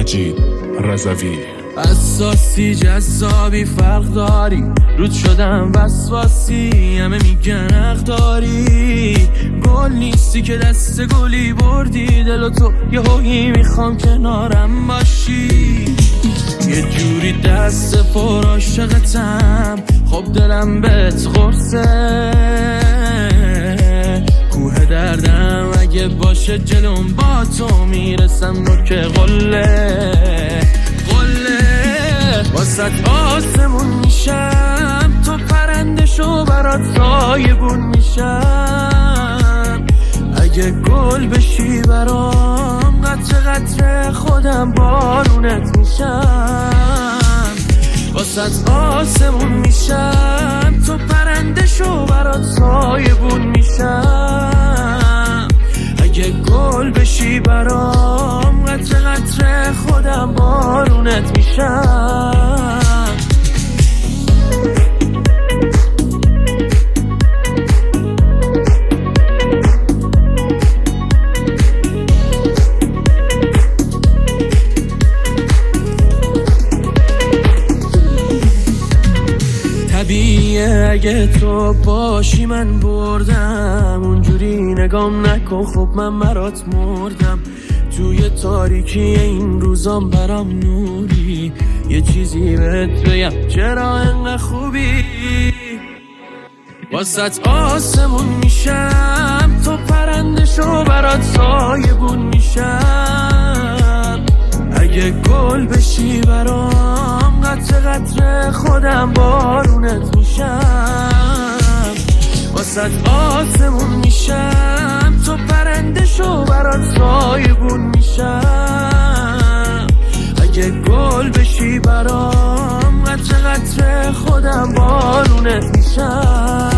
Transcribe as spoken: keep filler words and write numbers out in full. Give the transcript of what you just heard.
مجید رضوی. اساسی جذابی فرق داری، رود شدم وسواسی، همه میگن حق داری. گل نیستی که دست گلی بردی دل و تو یه هویی میخوام کنارم باشی. یه جوری دست پر عاشقتم، خب دلم بهت قرصه. کوه دردم اگه باشه جلوم با تو میرسم نوک قله قله. واسط آسمون میشم، تو پرنده شو برات سایبون میشم. اگه گل بشی برام قطره قطره خودم بارونت میشم. واسط آسمون میشم، تو پرنده شو برات سایبون میشم. اگه گل بشی برام قطره قطره خودم بارونت میشم. طبیعیه اگه تو باشی من بردم، اونجوری نگام نکن خب من برات مردم. توی تاریکی این روزام برام نوری، یه چیزی بهت بگم چرا انقدر خوبی. واسط آسمون میشم، تو پرنده شو برات سایبون میشم. اگه گل بشی برام قطره قطره خودم بارونت میشم. واسط آسمون میشم، تو پرنده شو برات سایبون میشم. اگه گل بشی برام قطره قطره خودم بارونت میشم.